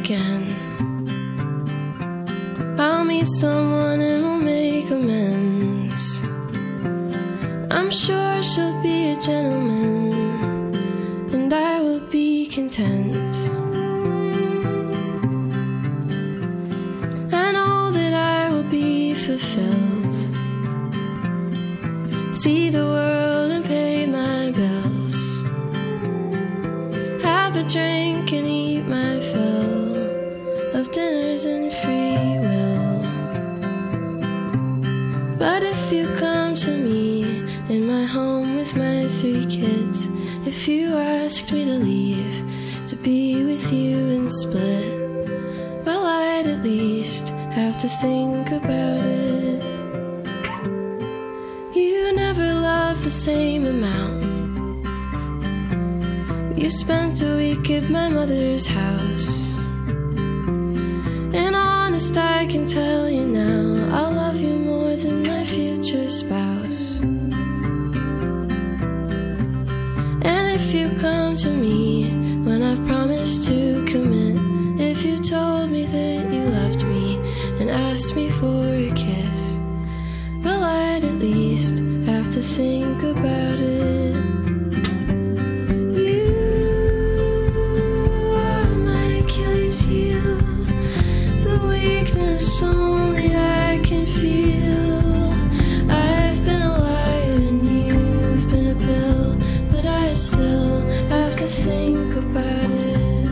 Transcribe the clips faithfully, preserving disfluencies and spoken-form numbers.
again. I'll meet someone and we'll make amends. I'm sure she'll be a gentleman, and I will be content. I know that I will be fulfilled. See the world and pay my bills. Have a drink and eat my fill of dinners and free will. But if you come to me in my home with my three kids, if you asked me to leave, to be with you and split, well, I'd at least have to think about it. You never loved the same amount. You spent a week at my mother's house, and honest, I can tell you now, I'll love you more than my future spouse. And if you come to me when I've promised to commit, if you told me that you loved me and asked me for a kiss, well, I'd at least have to think about it. You are my Achilles heel, the weakness only I can feel. I've been a liar and you've been a pill, but I still have to think about it.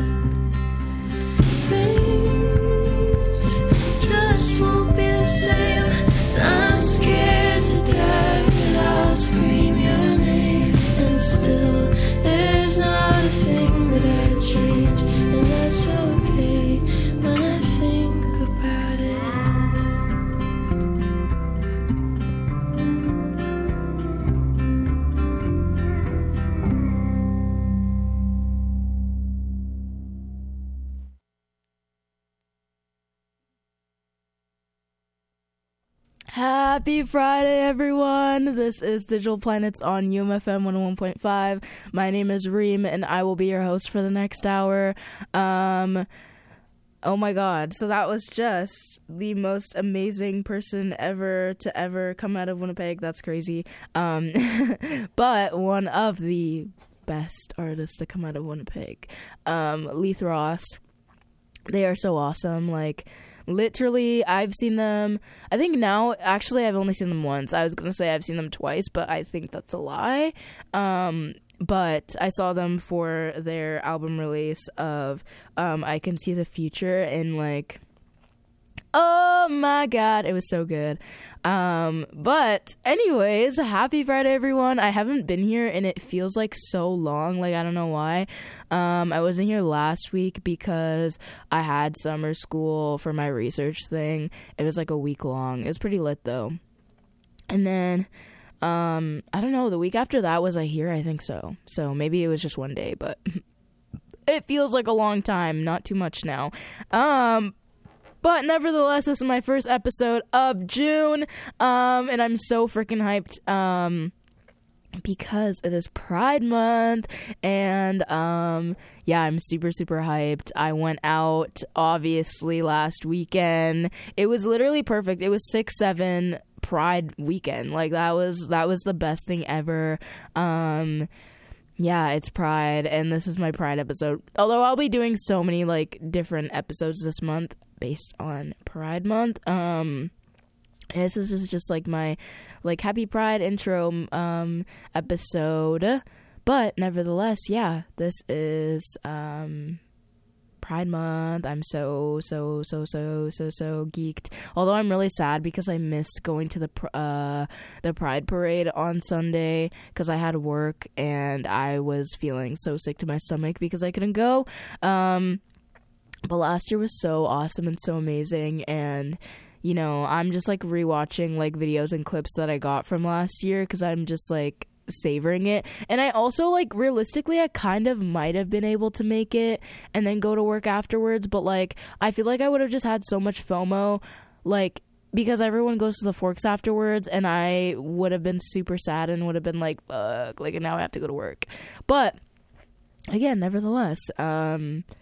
Things just won't be the same, and I'm scared to death that I'll scream your name. And still, there's not a thing that I'd change, and that's okay when I think about it. Happy Friday, everyone. This is Digital Planets on U M F M one oh one point five. My name is Reem, and I will be your host for the next hour. Um, oh my god. So that was just the most amazing person ever to ever come out of Winnipeg. That's crazy. Um, but one of the best artists to come out of Winnipeg. Um, Leith Ross. They are so awesome. Like, literally, I've seen them, I think now, actually, I've only seen them once. I was going to say I've seen them twice, but I think that's a lie. Um, but I saw them for their album release of um, I Can See the Future, and, like, oh my god, it was so good. Um, but anyways, happy Friday, everyone. I haven't been here and it feels like so long. Like, I don't know why. Um, I wasn't here last week because I had summer school for my research thing. It was like a week long. It was pretty lit though. And then, um, I don't know, the week after that was I here? I think so. So maybe it was just one day, but it feels like a long time. Not too much now. Um, But nevertheless, this is my first episode of June, um, and I'm so freaking hyped, um, because it is Pride Month, and, um, yeah, I'm super, super hyped. I went out, obviously, last weekend. It was literally perfect. It was six seven Pride weekend. Like, that was, that was the best thing ever. Um... Yeah, it's Pride, and this is my Pride episode. Although I'll be doing so many, like, different episodes this month based on Pride Month. Um, this is just, like, my, like, Happy Pride intro um, episode. But, nevertheless, yeah, this is um, Pride Month. I'm so, so, so, so, so, so geeked. Although I'm really sad because I missed going to the uh, the Pride Parade on Sunday because I had work and I was feeling so sick to my stomach because I couldn't go. Um, but last year was so awesome and so amazing, and you know, I'm just like rewatching like videos and clips that I got from last year because I'm just like savoring it. And I also, like, realistically, I kind of might have been able to make it and then go to work afterwards, but like I feel like I would have just had so much FOMO, like, because everyone goes to the Forks afterwards, and I would have been super sad and would have been like, fuck, like, and now I have to go to work. But again, nevertheless, um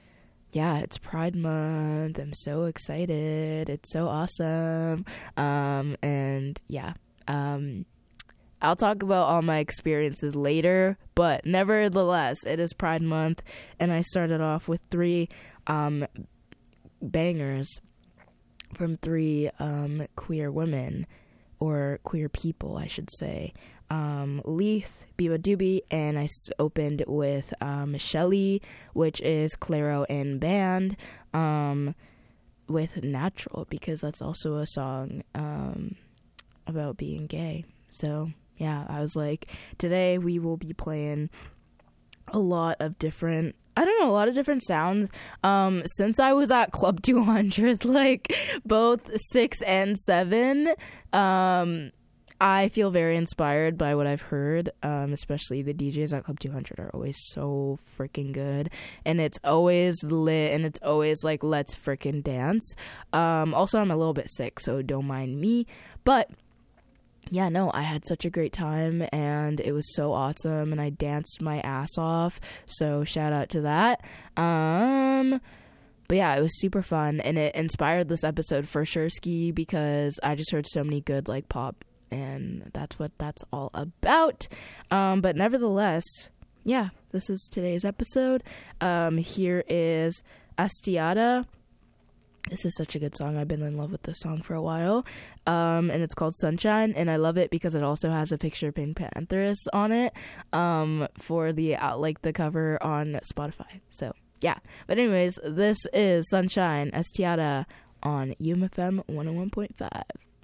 yeah, it's Pride Month. I'm so excited. It's so awesome. Um, and yeah, um, I'll talk about all my experiences later, but nevertheless, it is Pride Month, and I started off with three um, bangers from three um, queer women, or queer people, I should say. Um, Leith, Biba Doobie, and I s- opened with um, Shelly, which is Clairo in band, um, with Natural, because that's also a song um, about being gay. So, yeah, I was like, today we will be playing a lot of different, I don't know, a lot of different sounds. Um, since I was at Club two hundred, like, both six and seven, um... I feel very inspired by what I've heard, um, especially the D Js at Club two hundred are always so freaking good, and it's always lit, and it's always like, let's freaking dance. Um, also, I'm a little bit sick, so don't mind me, but yeah, no, I had such a great time, and it was so awesome, and I danced my ass off, so shout out to that. Um... But yeah, it was super fun, and it inspired this episode for sure, Ski, because I just heard so many good, like, pop, and that's what that's all about. Um, but nevertheless, yeah, this is today's episode. Um, here is Astiada. This is such a good song. I've been in love with this song for a while. Um, and it's called Sunshine, and I love it because it also has a picture of Pink Panthers on it, um, for the, uh, like, the cover on Spotify. So, yeah. But anyways, this is Sunshine, Astiada, on U M F M one oh one point five.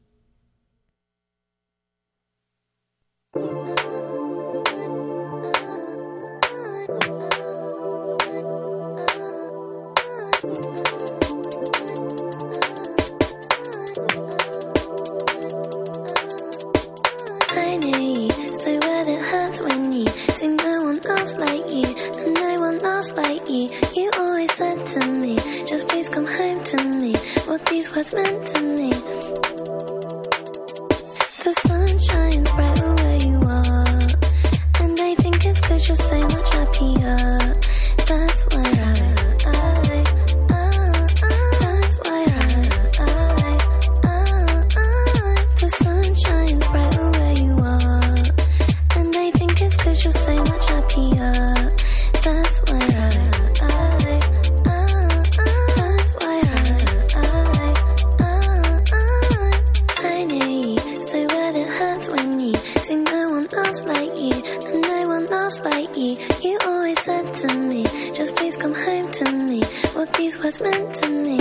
I know you, so bad it hurts when you see no one else like you, and no one else like you. You always said to me, just please come home to me, what these words meant to me. The sun shines brighter where you are, and I think it's cause you're so much happier. That's why I, I, I, I that's why I, I, I, I the sun shines brighter where you are, and I think it's cause you're so much happier. That's why I, I, I, I that's why I, I, I, I I know you, so bad it hurts when you see no one else like you, and no one else like you. You always said to me, just please come home to me, what these words meant to me.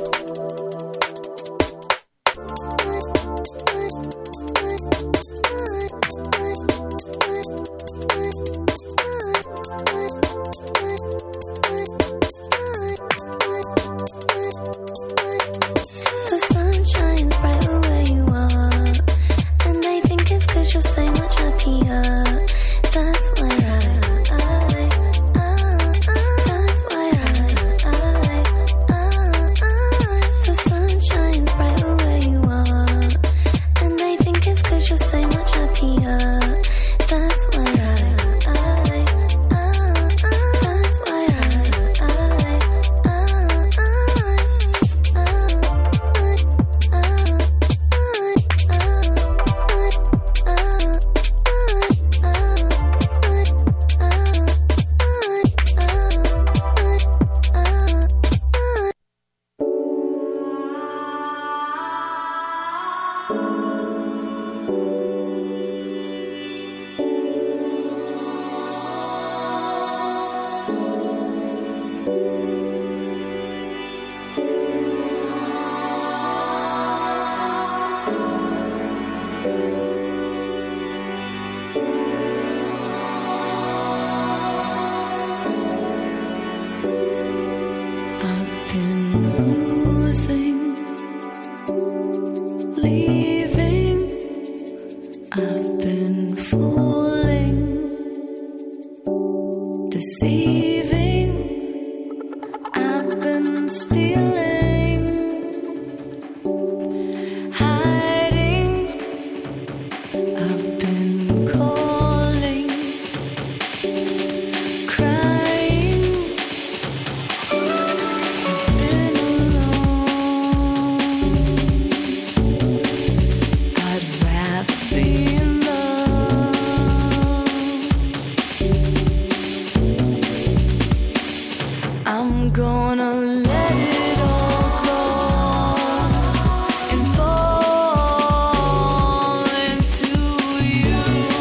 The sun shines brighter where you are, and I think it's cause you're so much happier. That's why I, I, I, I that's why I, I, I, I the sun shines brighter where you are, and I think it's cause you're so much happier. That's why I, I, I, I that's why I, I, I've been losing, leaving, I've been fooling, deceiving, I've been stealing, hiding, I've been calling, crying. gonna let it all go and fall into you.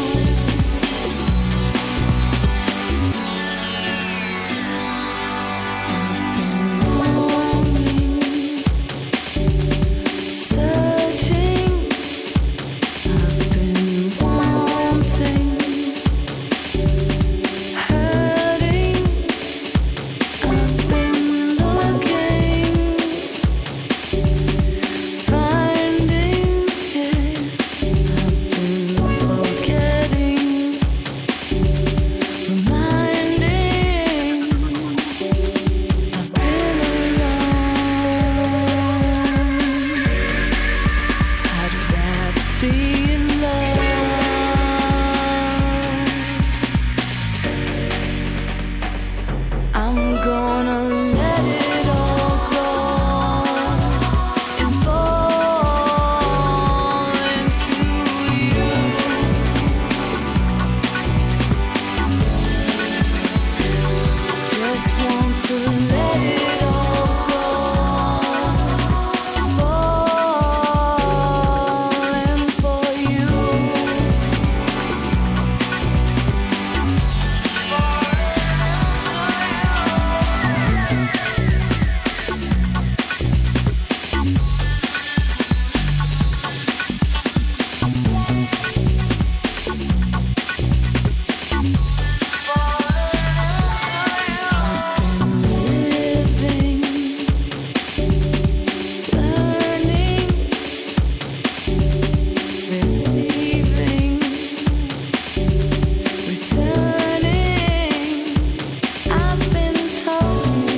Searching, I've been wanting, hurting, I've been looking, finding, yeah, I've been forgetting, reminding, I've been alone. I'd rather be in love. I'm gonna let it all go and fall into you. Just want to let it all go, falling for you. Living, learning, receiving, returning. I've been told,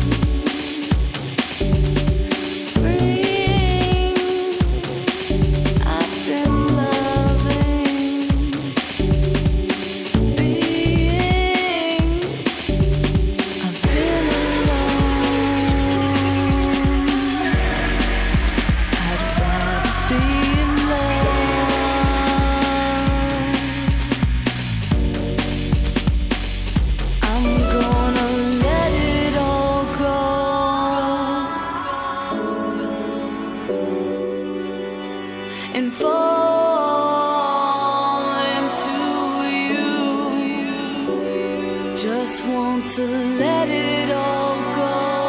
freeing. I've been loving, being. I've been alone. I'd rather be in love. I'm gonna let it all go and fall into you. Just want to let it all go.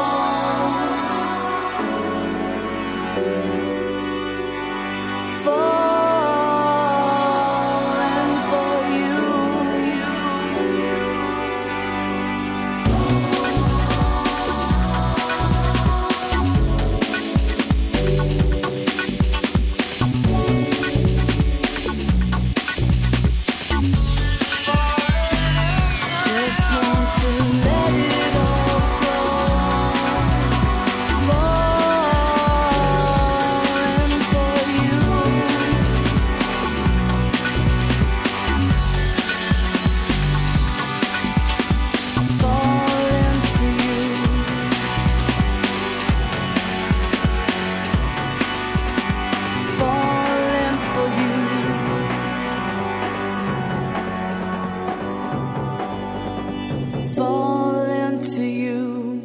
Falling for you. Just want to let it all go, falling for you. Falling to you. Falling for you. Falling to you.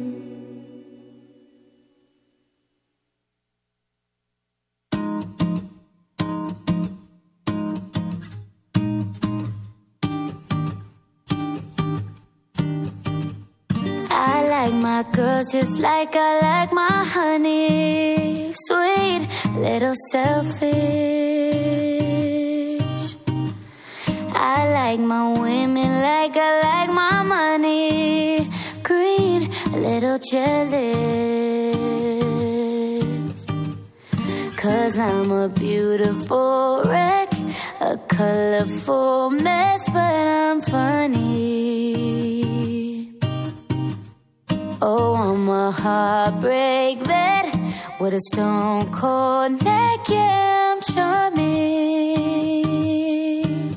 I like my girls just like I like my honey, sweet, little selfish. I like my women like I like my money, green, a little jealous. Cause I'm a beautiful wreck, a colorful mess, but I'm funny. Oh, I'm a heartbreak vet with a stone cold neck, yeah, I'm charming.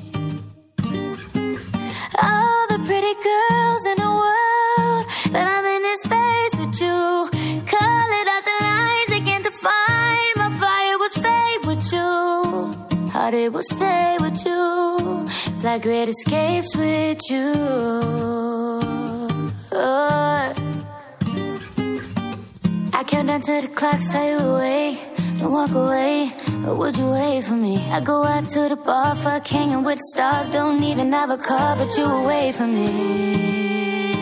All the pretty girls in the world, but I'm in this space with you. Call it out the lines again to find my fire was fade with you. Heart it will stay with you, fly great escapes with you. Oh. Count down to the clock, say you away. Don't walk away, or would you wait for me? I go out to the bar, fuck hanging with the stars. Don't even have a car, but you away from me.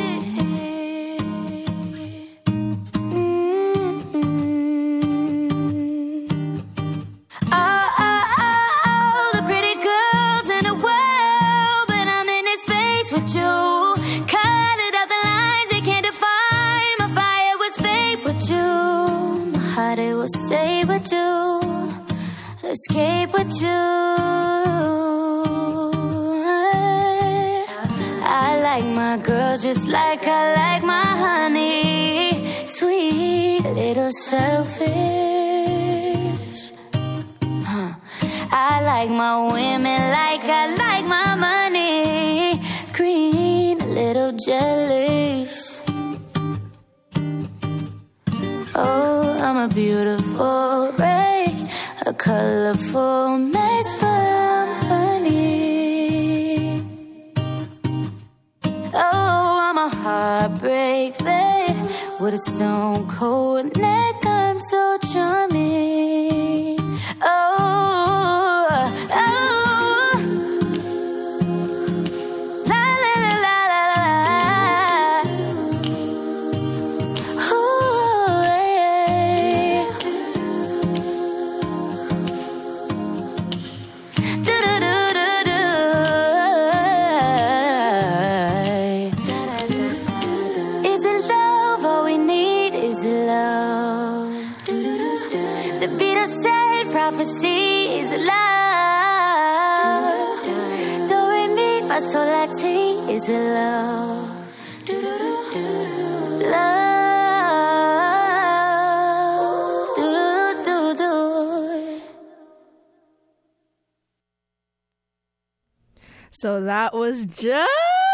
Stay with you, escape with you. I like my girl just like I like my honey. Sweet, a little selfish. Huh. I like my women like I like my money. Green, a little jealous. Oh, I'm a beautiful wreck, a colorful mess, but I'm funny. Oh, I'm a heartbreak babe with a stone cold neck. I'm so charming. Oh, oh, la la la la la la. Oh, yeah. Do do do do do. Is it love? All we need is love. The Beatles said prophecy is love. Do re mi fa sol la ti is love. Love. Do do do. So that was just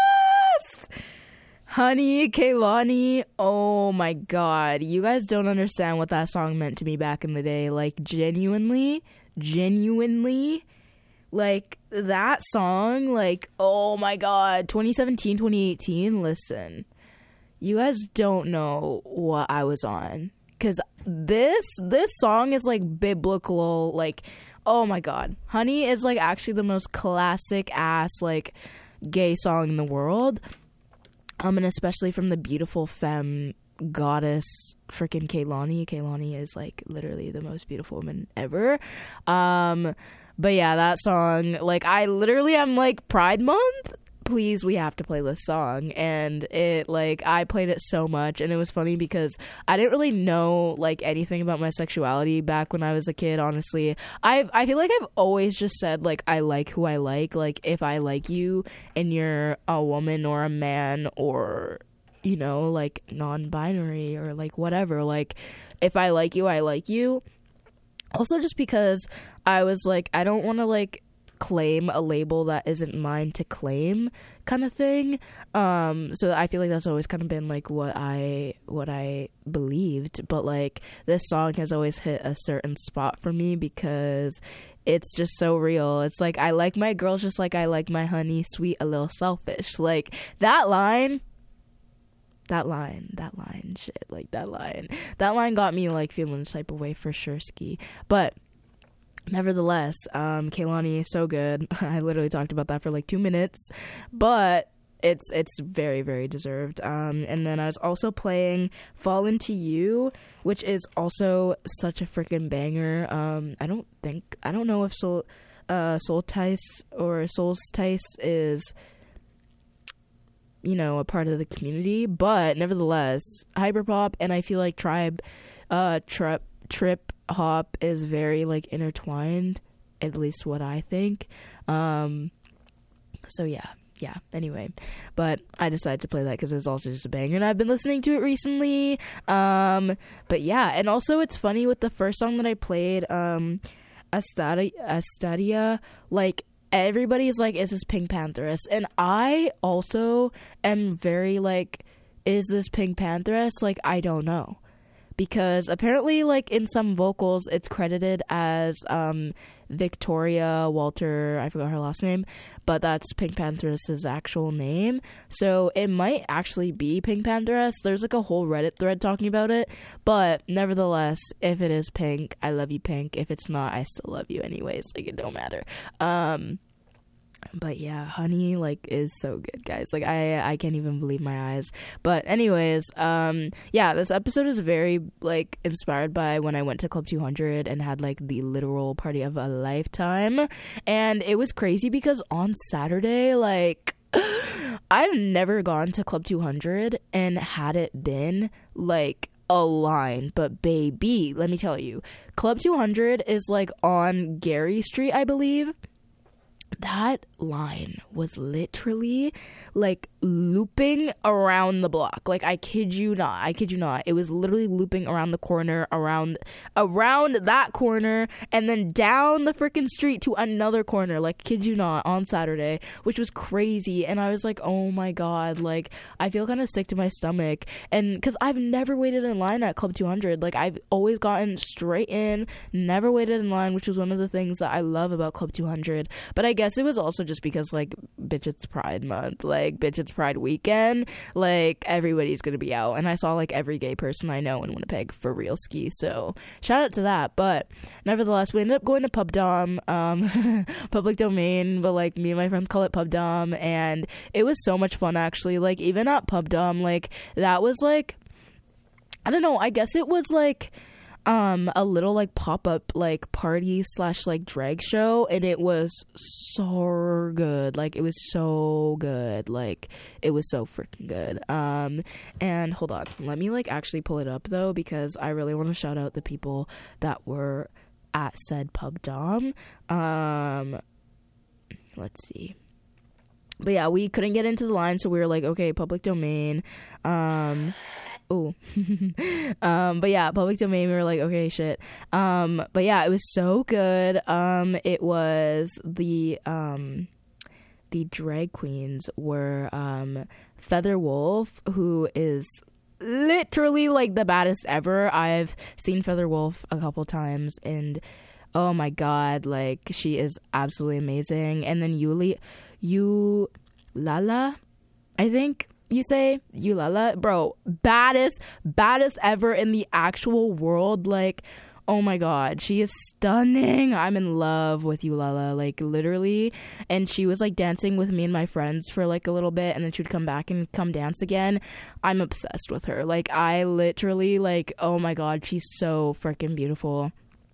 Honey, Kehlani. Oh my god. You guys don't understand what that song meant to me back in the day. Like, genuinely, genuinely, like, that song, like, oh my god. twenty seventeen, twenty eighteen, listen. You guys don't know what I was on. Because this, this song is, like, biblical, like, oh my god. Honey is, like, actually the most classic ass, like, gay song in the world. Um, and especially from the beautiful femme goddess freaking Kehlani. Kehlani is, like, literally the most beautiful woman ever. Um, but yeah, that song, like, I literally am like, Pride Month? Please, we have to play this song. And it, like, I played it so much, and it was funny because I didn't really know, like, anything about my sexuality back when I was a kid, honestly. I I feel like I've always just said, like, I like who I like. Like, if I like you and you're a woman or a man or, you know, like, non-binary or, like, whatever, like, if I like you, I like you. Also, just because I was, like, I don't want to, like, claim a label that isn't mine to claim kind of thing. Um so I feel like that's always kind of been like what I what I believed, but like this song has always hit a certain spot for me because it's just so real. It's like, I like my girls just like I like my honey, sweet, a little selfish. Like that line that line that line shit like that line that line got me like feeling a type of way for sure ski. But nevertheless, um, Kehlani is so good. I literally talked about that for like two minutes, but it's it's very, very deserved. Um, and then I was also playing Fall Into You, which is also such a freaking banger. Um, I don't think, I don't know if Soul, uh, Solstice or Solstice is, you know, a part of the community, but nevertheless, hyperpop, and I feel like tribe, uh, trip, trip, hop is very like intertwined, at least what I think. Um so yeah yeah anyway, but I decided to play that because it was also just a banger and I've been listening to it recently. Um but yeah, and also it's funny with the first song that I played, um Astadia, Astadia, like everybody's like, is this Pink Pantheress? And I also am very like, is this Pink Pantheress? Like, I don't know. because apparently, like, in some vocals, it's credited as um, Victoria Walter, I forgot her last name, but that's Pink Pantheress's actual name. So it might actually be Pink Pantheress. There's like a whole Reddit thread talking about it, but nevertheless, if it is Pink, I love you, Pink. If it's not, I still love you anyways. Like, it don't matter. Um, but yeah, Honey, like, is so good, guys. Like, I I can't even believe my eyes. But anyways, um, yeah, this episode is very, like, inspired by when I went to Club two hundred and had, like, the literal party of a lifetime. And it was crazy because on Saturday, like, I've never gone to Club two hundred and had it been, like, a line, but baby, let me tell you, Club two hundred is, like, on Gary Street, I believe. That line was literally like looping around the block. Like, I kid you not. I kid you not. It was literally looping around the corner, around around that corner, and then down the freaking street to another corner. Like, kid you not, on Saturday, which was crazy. And I was like, oh my god, like, I feel kind of sick to my stomach. And because I've never waited in line at Club two hundred. Like, I've always gotten straight in, never waited in line, which was one of the things that I love about Club two hundred. But I guess it was also just because, like, bitch, it's Pride Month, like, bitch, it's Pride weekend, like, everybody's gonna be out, and I saw, like, every gay person I know in Winnipeg for real ski, so shout out to that. But nevertheless, we ended up going to Pub Dom, um, public domain, but, like, me and my friends call it Pub Dom, and it was so much fun, actually. Like, even at Pub Dom, like, that was, like, I don't know, I guess it was, like, um a little, like, pop-up, like, party slash, like, drag show, and it was so good. Like, it was so good. Like, it was so freaking good. Um and hold on, let me, like, actually pull it up though, because I really want to shout out the people that were at said Pub Dom. Um let's see. But yeah, we couldn't get into the line, so we were like, okay, public domain. um Oh, um, but yeah, public domain, we were like, okay, shit. Um, but yeah, it was so good. Um, it was the, um, the drag queens were, um, Feather Wolf, who is literally, like, the baddest ever. I've seen Feather Wolf a couple times, and oh my god, like, she is absolutely amazing. And then Yuli, you, Lala, I think you say, Yulala, bro, baddest, baddest ever in the actual world. Like, oh my god, she is stunning. I'm in love with Yulala, like, literally. And she was, like, dancing with me and my friends for, like, a little bit, and then she would come back and come dance again. I'm obsessed with her. Like, I literally, like, oh my god, she's so freaking beautiful.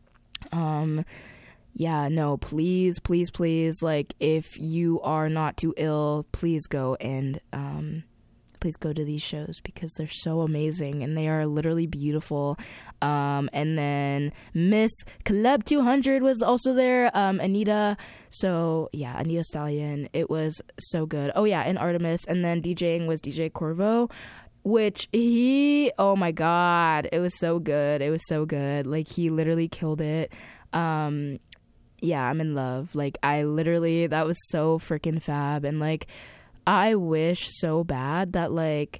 Um yeah, no, please, please, please, like, if you are not too ill, please go and um please go to these shows, because they're so amazing and they are literally beautiful. Um, and then Miss Club two hundred was also there, um, Anita. So yeah, Anita Stallion. It was so good. Oh yeah, and Artemis. And then DJing was D J Corvo, which he, oh my god, it was so good. It was so good. Like, he literally killed it. Um, yeah, I'm in love. Like, I literally, that was so freaking fab. And, like, I wish so bad that, like,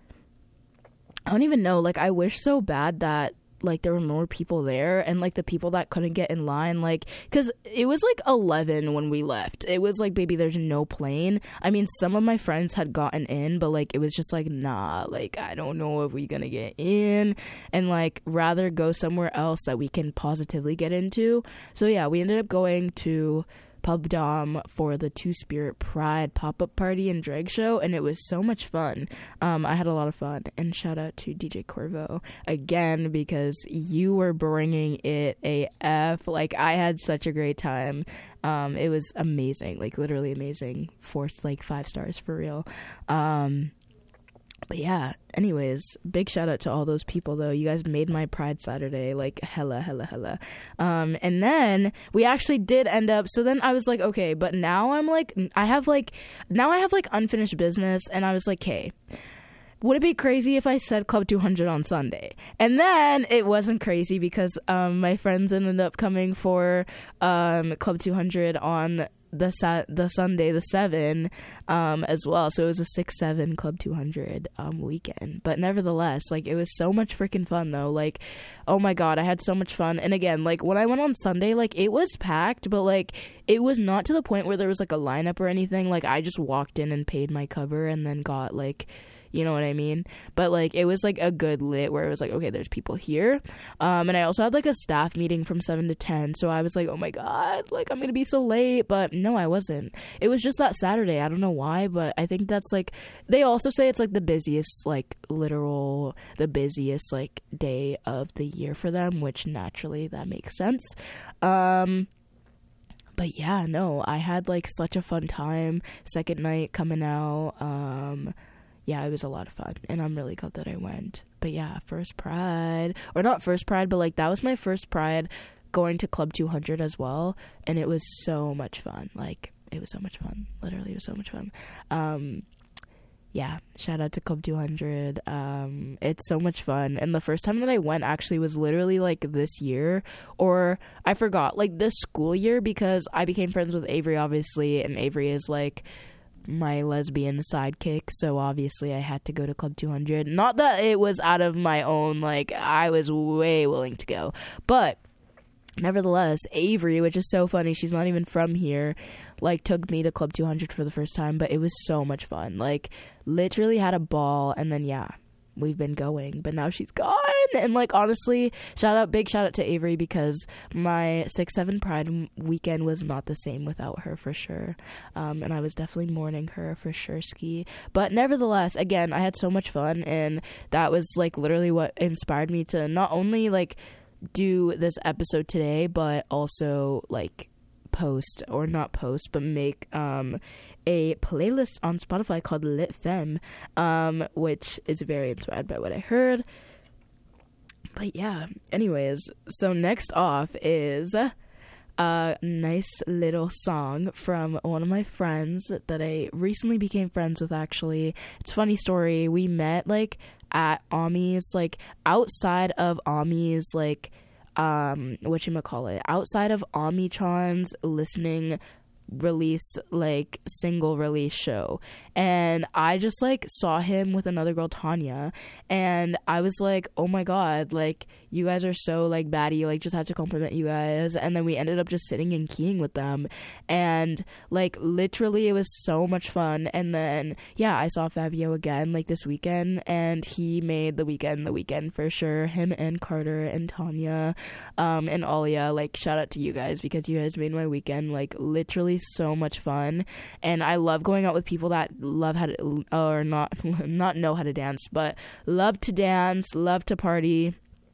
I don't even know, like, I wish so bad that, like, there were more people there, and, like, the people that couldn't get in line, like, because it was, like, eleven when we left. It was, like, baby, there's no plane. I mean, some of my friends had gotten in, but, like, it was just, like, nah, like, I don't know if we're gonna get in, and, like, rather go somewhere else that we can positively get into. So, yeah, we ended up going to Pub Dom for the Two Spirit Pride pop-up party and drag show, and it was so much fun. Um, I had a lot of fun, and shout out to D J Corvo again, because you were bringing it A F. Like, I had such a great time. Um, it was amazing, like, literally amazing. Forced, like, five stars for real. Um, But yeah, anyways, big shout out to all those people, though. You guys made my Pride Saturday, like, hella, hella, hella. Um, and then we actually did end up, so then I was like, okay, but now I'm like, I have like, now I have like unfinished business, and I was like, hey, would it be crazy if I said Club two hundred on Sunday? And then it wasn't crazy, because um, my friends ended up coming for um, Club two hundred on the sa- the Sunday, the seven, um, as well. So it was a six seven Club two hundred um, weekend. But nevertheless, like, it was so much freaking fun, though. Like, oh my God, I had so much fun. And again, like, when I went on Sunday, like, it was packed, but, like, it was not to the point where there was, like, a lineup or anything. Like, I just walked in and paid my cover and then got, like, you know what I mean? But, like, it was, like, a good lit where it was, like, okay, there's people here. Um, and I also had, like, a staff meeting from seven to ten. So I was, like, oh, my God, like, I'm going to be so late. But no, I wasn't. It was just that Saturday. I don't know why, but I think that's, like, they also say it's, like, the busiest, like, literal, the busiest, like, day of the year for them, which naturally that makes sense. Um... But yeah, no, I had, like, such a fun time. Second night coming out. Um, yeah, it was a lot of fun. And I'm really glad that I went. But yeah, first Pride. Or not first Pride, but, like, that was my first Pride going to Club two hundred as well. And it was so much fun. Like, it was so much fun. Literally, it was so much fun. Um... Yeah, shout out to Club two hundred. Um, it's so much fun. And the first time that I went actually was literally, like, this year. Or, I forgot, like, this school year, because I became friends with Avery, obviously. And Avery is, like, my lesbian sidekick. So, obviously, I had to go to Club two hundred. Not that it was out of my own, like, I was way willing to go. But, nevertheless, Avery, which is so funny, she's not even from here, like, took me to Club two hundred for the first time, but it was so much fun. Like, literally had a ball, and then, yeah, we've been going, but now she's gone. And, like, honestly, shout out, big shout out to Avery, because my six seven Pride weekend was not the same without her, for sure. Um, and I was definitely mourning her, for sure, ski. But nevertheless, again, I had so much fun, and that was, like, literally what inspired me to not only, like, do this episode today, but also, like, post or not post but make um a playlist on Spotify called Lit Femme, um which is very inspired by what I heard. But yeah, anyways, so next off is a nice little song from one of my friends that I recently became friends with. Actually, it's a funny story. We met, like, at Ami's, like, outside of Ami's, like, um, whatchamacallit, outside of Omitron's listening release, like, single release show. And I just, like, saw him with another girl, Tanya, and I was like, oh my God, like, you guys are so, like, baddie, like, just had to compliment you guys. And then we ended up just sitting and keying with them, and, like, literally it was so much fun. And then, yeah, I saw Fabio again, like, this weekend, and he made the weekend the weekend for sure. Him and Carter and Tanya, um, and Alia, like, shout out to you guys, because you guys made my weekend, like, literally so much fun. And I love going out with people that love how to, or not not know how to dance, but love to dance, love to party,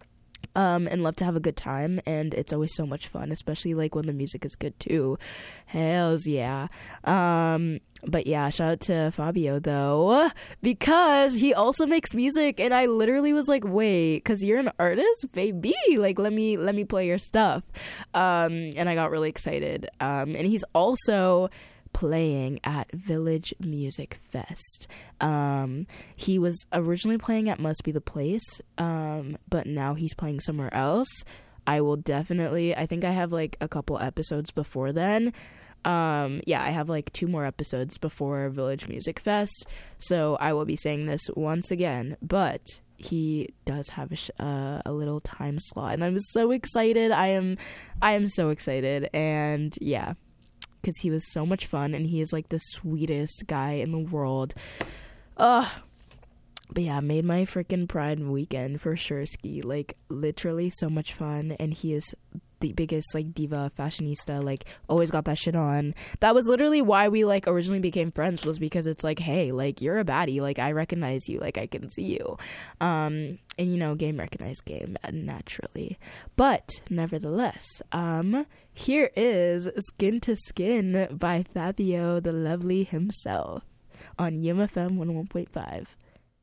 um and love to have a good time. And it's always so much fun, especially, like, when the music is good too. Hells yeah. Um but yeah, shout out to Fabio, though, because he also makes music, and I literally was like, wait, because you're an artist, baby, like, let me let me play your stuff. Um and I got really excited. Um and he's also playing at Village Music Fest. Um, he was originally playing at Must Be the Place, um, but now he's playing somewhere else. I will definitely, I think I have, like, a couple episodes before then. Um, yeah, I have, like, two more episodes before Village Music Fest, so I will be saying this once again, but he does have a, sh- uh, a little time slot, and I'm so excited. I am, I am so excited, and yeah, because he was so much fun, and he is, like, the sweetest guy in the world. Ugh. But yeah, made my freaking Pride weekend for sure, ski. Like, literally so much fun, and he is the biggest, like, diva fashionista, like, always got that shit on. That was literally why we, like, originally became friends, was because it's like, hey, like, you're a baddie, like, I recognize you, like, I can see you. Um, and, you know, game recognized game, naturally. But, nevertheless, um, here is Skin to Skin by Fabio the Lovely himself on U M F M one oh one point five.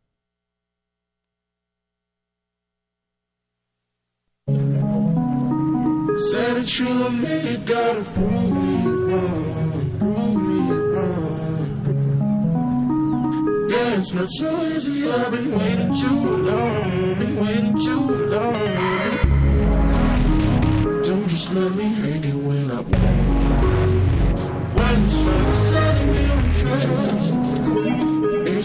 Said that you love me, you gotta prove me wrong, prove me wrong. Yeah, it's not so easy, I've been waiting too long, been waiting too long. Don't just let me hang it when I want. When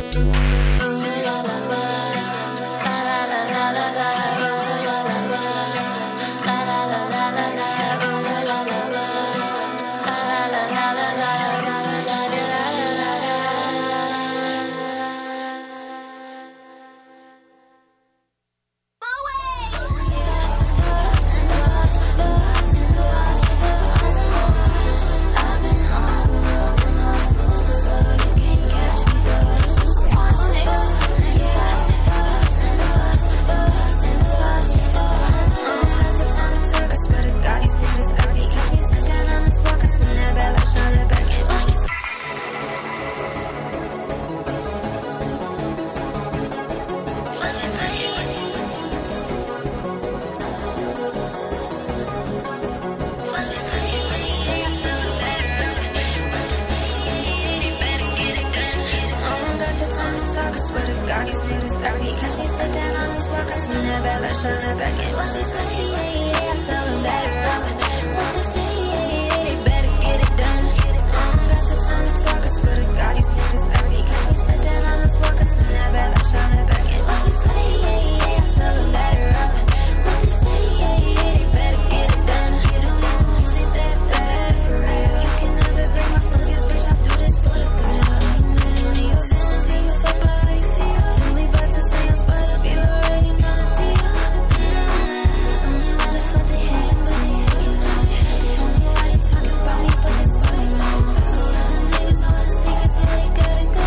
Gotta go.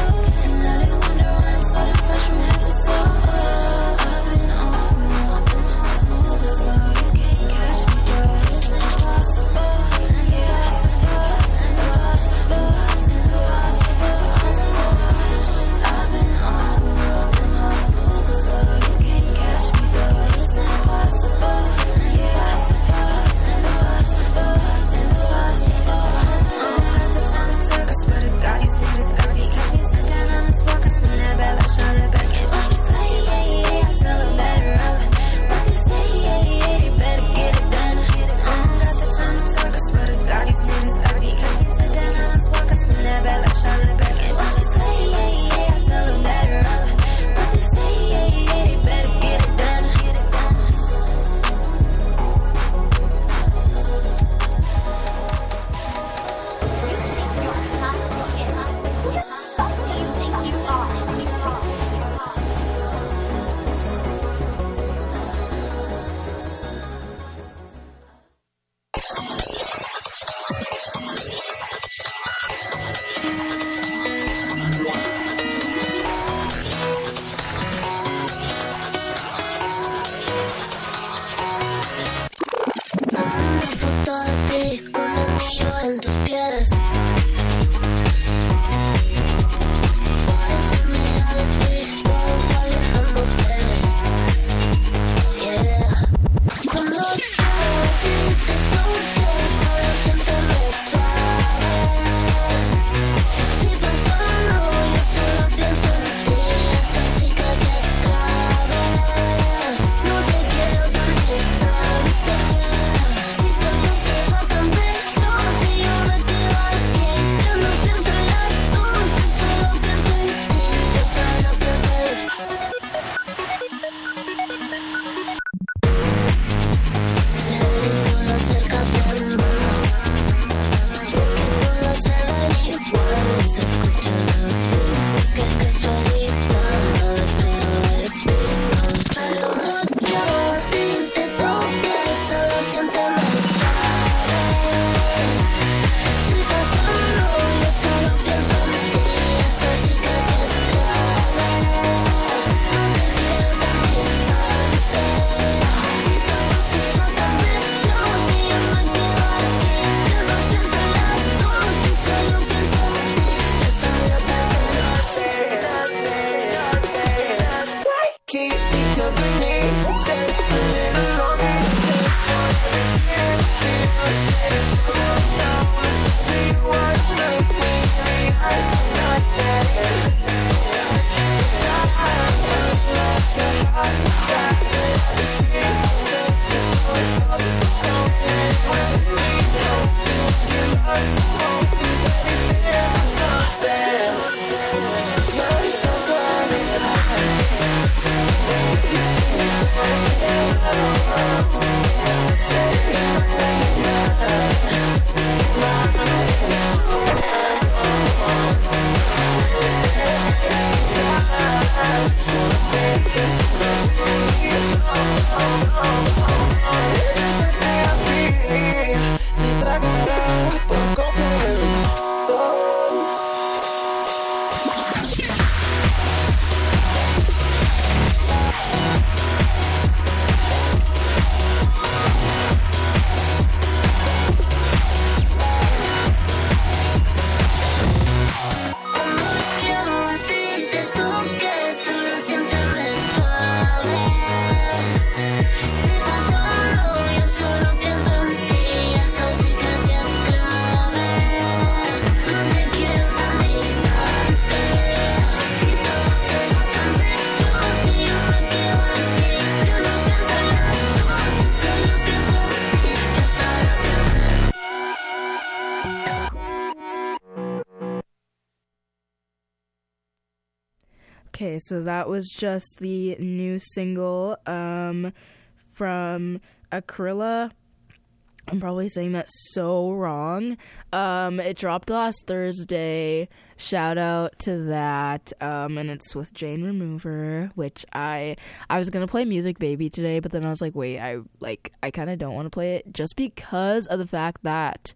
Okay, so that was just the new single um, from Akrilla. I'm probably saying that so wrong. Um, it dropped last Thursday. Shout out to that. Um, and it's with Jane Remover, which I I was gonna play Music Baby today, but then I was like, wait, I like I kind of don't want to play it just because of the fact that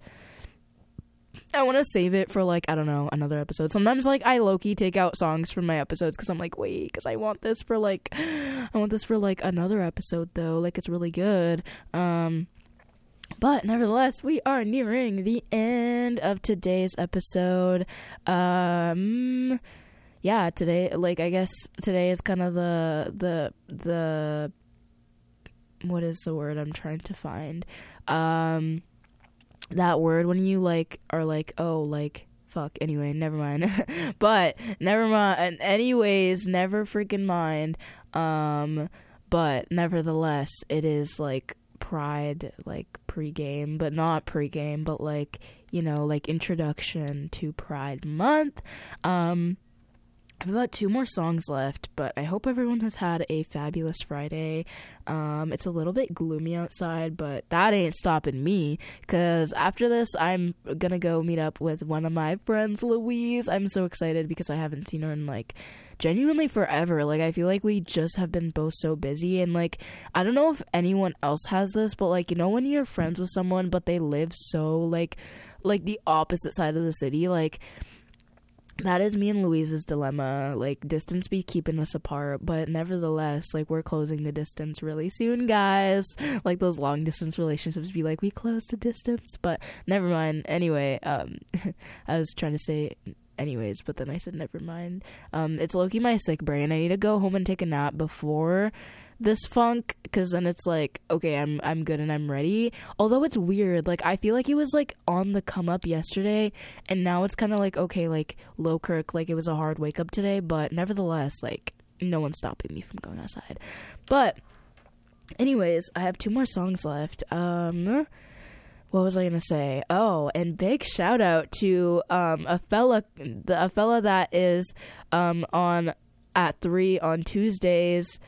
I want to save it for, like, I don't know, another episode. Sometimes, like, I low-key take out songs from my episodes because I'm like, wait, because I want this for, like, I want this for, like, another episode, though. Like, it's really good. Um, but, nevertheless, we are nearing the end of today's episode. Um, yeah, today, like, I guess today is kind of the, the, the, what is the word I'm trying to find? Um... That word when you, like, are like, oh, like, fuck, anyway, never mind. But, never mind, anyways, never freaking mind. Um, but, nevertheless, it is, like, Pride, like, pre-game, but not pre-game, but, like, you know, like, introduction to Pride Month. Um, I have about two more songs left, but I hope everyone has had a fabulous Friday. Um, it's a little bit gloomy outside, but that ain't stopping me, because after this, I'm gonna go meet up with one of my friends, Louise. I'm so excited because I haven't seen her in, like, genuinely forever. Like, I feel like we just have been both so busy, and, like, I don't know if anyone else has this, but, like, you know when you're friends with someone, but they live so, like, like, the opposite side of the city, like, that is me and Louise's dilemma. Like, distance be keeping us apart, but nevertheless, like, we're closing the distance really soon, guys. Like, those long distance relationships be like, we closed the distance, but never mind. Anyway, um, I was trying to say anyways, but then I said never mind. Um, it's low-key my sick brain. I need to go home and take a nap before this funk, because then it's like, okay, I'm I'm good and I'm ready. Although it's weird, like, I feel like it was, like, on the come up yesterday, and now it's kind of like, okay, like, low Kirk, like, it was a hard wake up today, but nevertheless, like, no one's stopping me from going outside. But anyways, I have two more songs left. Um what was I gonna say? Oh, and big shout out to um a fella the a fella that is um on at three on Tuesdays.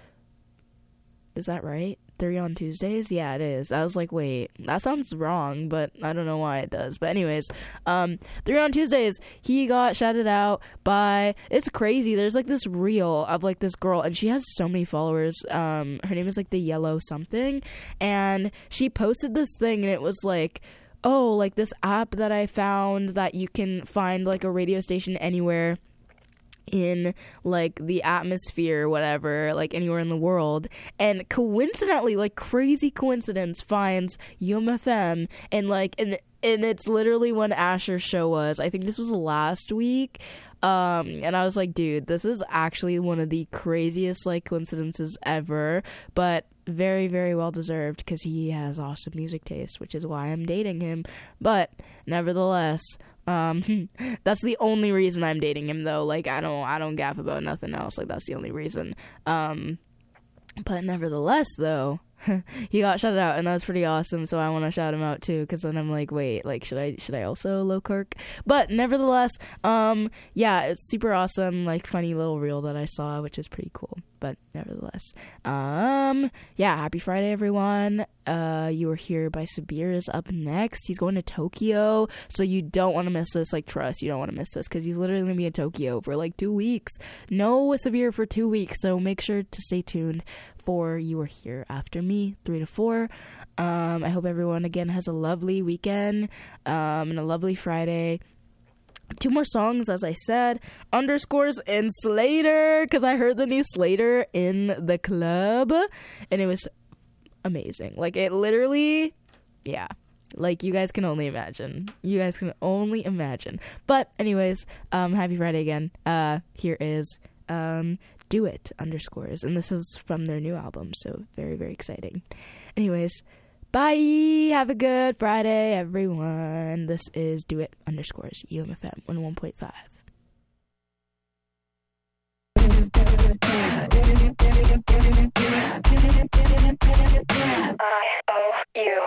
Is that right? Three on Tuesdays? Yeah, it is. I was like, wait, that sounds wrong, but I don't know why it does. But anyways, um, three on Tuesdays, he got shouted out by, it's crazy. There's like this reel of like this girl, and she has so many followers. Um, her name is like the Yellow something, and she posted this thing, and it was like, oh, like this app that I found that you can find like a radio station anywhere in like the atmosphere, whatever, like anywhere in the world, and coincidentally, like crazy coincidence, finds U M F M, and like and and it's literally when Asher's show was. I think this was last week. Um, and I was like, dude, this is actually one of the craziest like coincidences ever, but very, very well deserved because he has awesome music taste, which is why I'm dating him. But nevertheless, um, that's the only reason I'm dating him, though. Like, I don't, I don't gaff about nothing else. Like, that's the only reason. Um, but nevertheless, though, he got shouted out, and that was pretty awesome. So I want to shout him out too, because then I'm like, wait, like, should I, should I also low Kirk? But nevertheless, um, yeah, it's super awesome, like, funny little reel that I saw, which is pretty cool. But nevertheless, um, yeah, happy Friday, everyone. Uh, you are here by Sabir is up next. He's going to Tokyo, so you don't want to miss this. Like, trust, you don't want to miss this, because he's literally going to be in Tokyo for like two weeks. No Sabir for two weeks, so make sure to stay tuned for You Are Here After Me, three to four. Um, I hope everyone, again, has a lovely weekend, um, and a lovely Friday. Two more songs, as I said, Underscores and Slater, because I heard the new Slater in the club, and it was amazing. Like, it literally, yeah, like, you guys can only imagine. You guys can only imagine. But anyways, um, happy Friday again. Uh, here is um, Do It, Underscores, and this is from their new album, so very, very exciting. Anyways, bye. Have a good Friday, everyone. This is Do It Underscores U M F M one oh one point five. I owe you.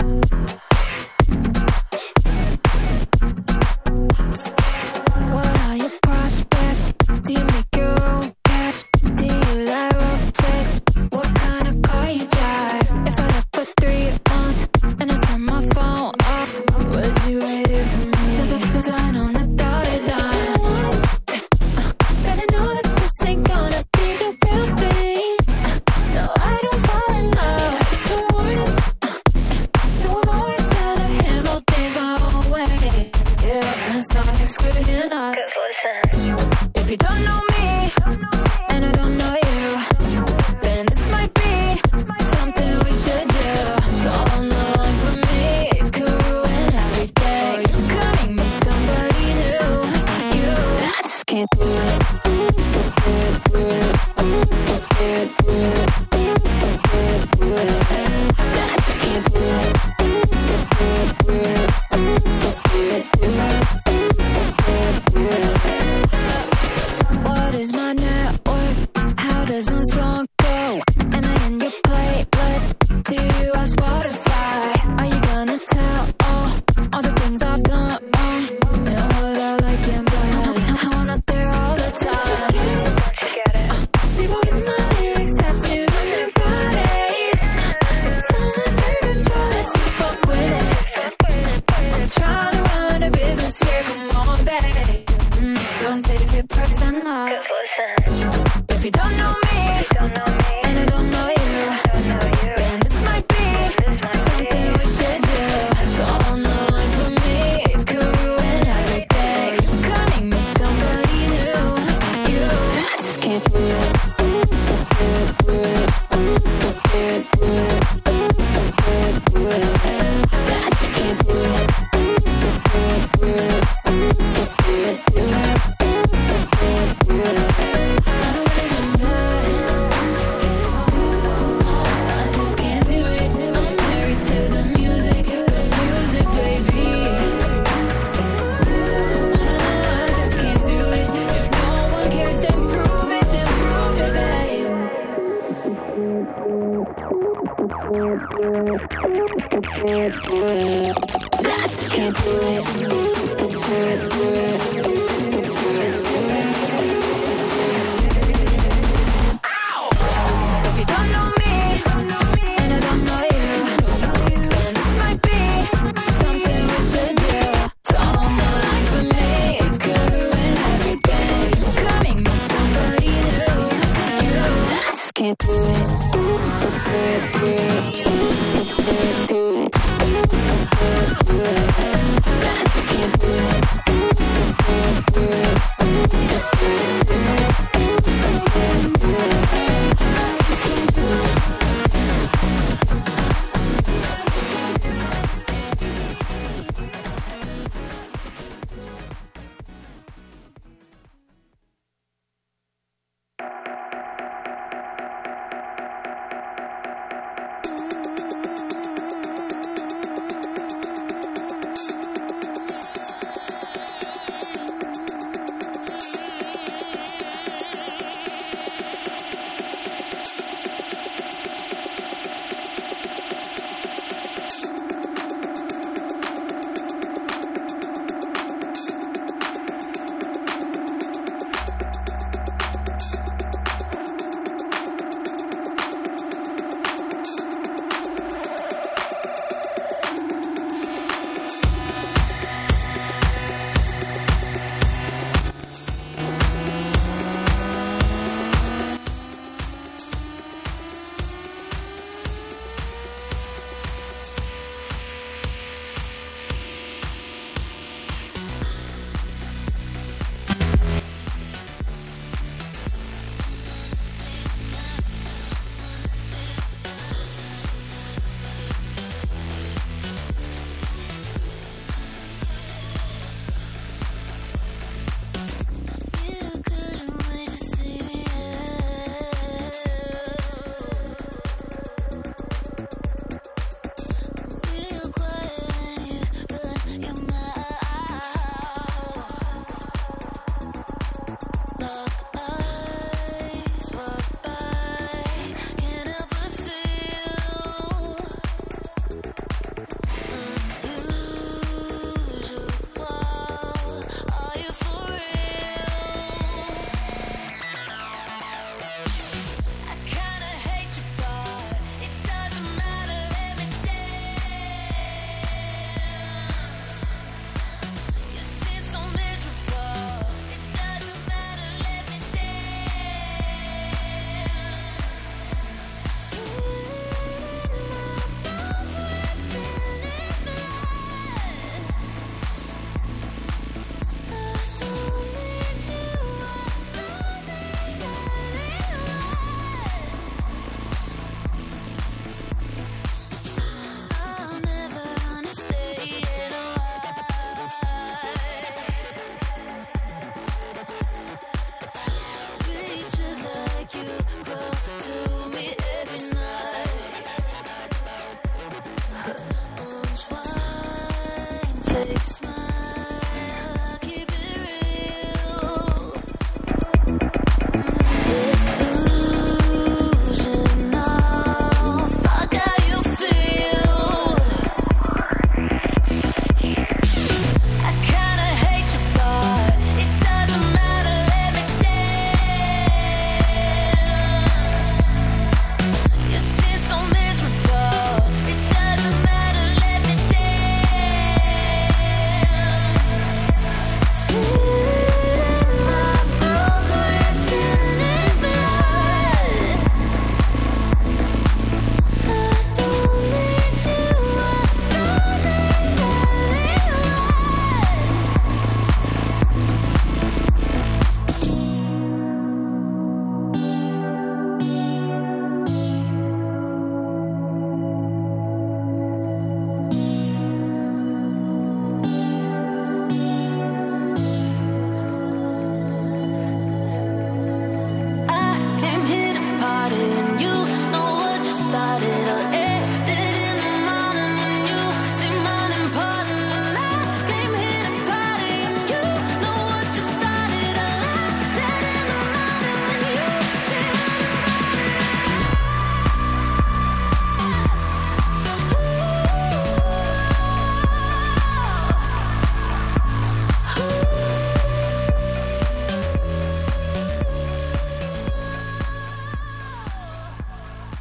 What between us. If you don't know me, and I don't know you, then this might be something we should do. It's all on the line for me, it could ruin everything. You could make me somebody new. You, I just can't do it. What is my net worth? How does my song go? Am I in your playlist? Do you have Spotify? Are you gonna tell all, all the things I've done wrong? And what I like and bad? How I'm not there all the time. Uh, people get my lyrics tattooed on their bodies. It's all under control, let's you fuck with it. I'm trying to run a business here, come on, baby. Mm, don't take it personal. If you don't know me, and I don't know you, then this might be something we should do. It's all on the line for me, it could ruin everything. You could make me somebody new. You, I just can't do it. I just can't do it. I just can't do it. I'm married to the music, the music, baby. I just can't do it. If no one cares, then prove it, then prove it, babe. I just can't do it. If you don't know me, and I don't know you, then this might be something we should do. It's all on the line for me, it could ruin everything. You could make me somebody new. You, I just can't do it. Do it. I just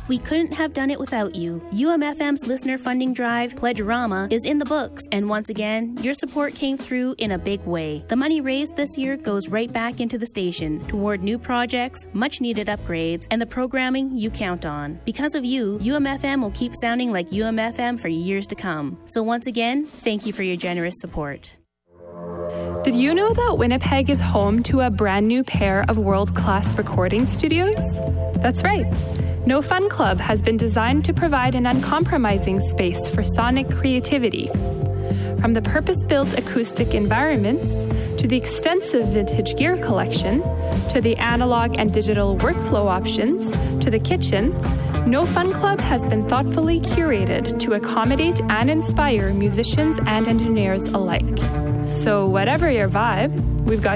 We couldn't have done it without you. U M F M's listener funding drive, Pledgerama, is in the books, and once again, your support came through in a big way. The money raised this year goes right back into the station, toward new projects, much-needed upgrades, and the programming you count on. Because of you, U M F M will keep sounding like U M F M for years to come. So once again, thank you for your generous support. Did you know that Winnipeg is home to a brand new pair of world-class recording studios? That's right. No Fun Club has been designed to provide an uncompromising space for sonic creativity. From the purpose-built acoustic environments, to the extensive vintage gear collection, to the analog and digital workflow options, to the kitchens, No Fun Club has been thoughtfully curated to accommodate and inspire musicians and engineers alike. So whatever your vibe, we've got